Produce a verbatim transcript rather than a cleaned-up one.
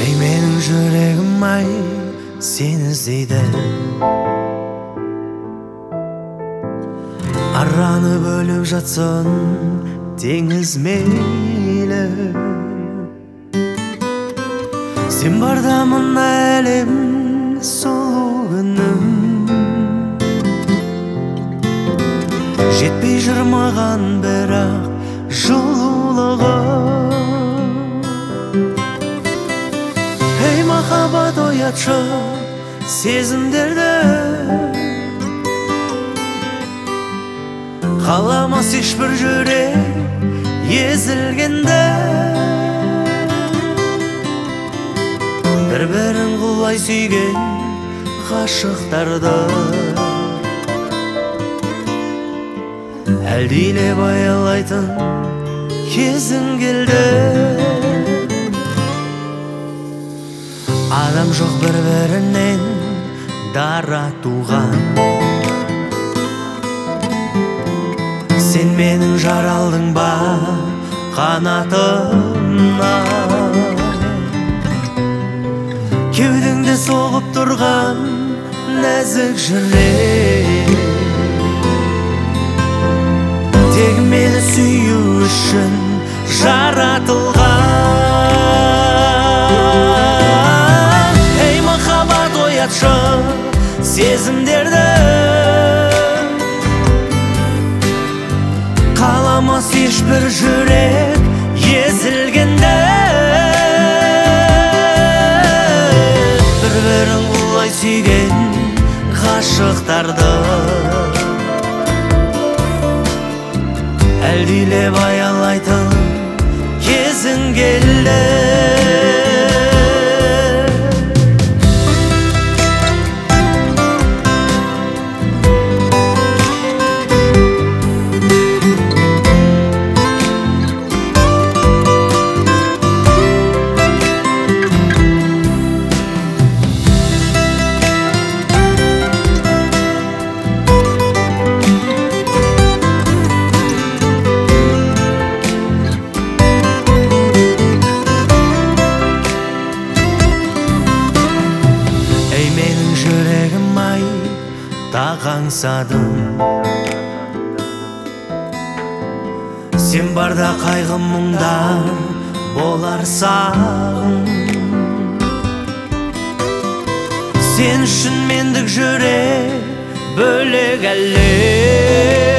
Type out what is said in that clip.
Ey mening жүрегім ай, сені іздейді. Араны бөліп жатсын теңіз мейлі. Сен барда мына әлем сұлу күнім. Жетпей жүр маған бірақ жылулығы. Ей махаббат оятшы сезімдерді, қаламас ешбір жүрек езілгенді. Бір-бірін құлай сүйген ғашықтарды әлдилеп аялайтын кезің келді. Адам жоқ бір-бірінен дара туған. Сен менің жаралдың ба қанатымнан. Кеудеңде соғып тұрған нәзік жүрек, тек мені сүю үшін жаратылған. Ей махаббат оятшы сезімдерді, қаламас ешбір жүрек езілгенді. Бір-бірін құлай сүйген ғашықтарды әлдилеп аялайтын кезің келді. Жүрегім ай, тағы аңсадым. Сен барда қайғым мұңдар болар сағым. Сен үшін мендік жүрек бөлек әлем.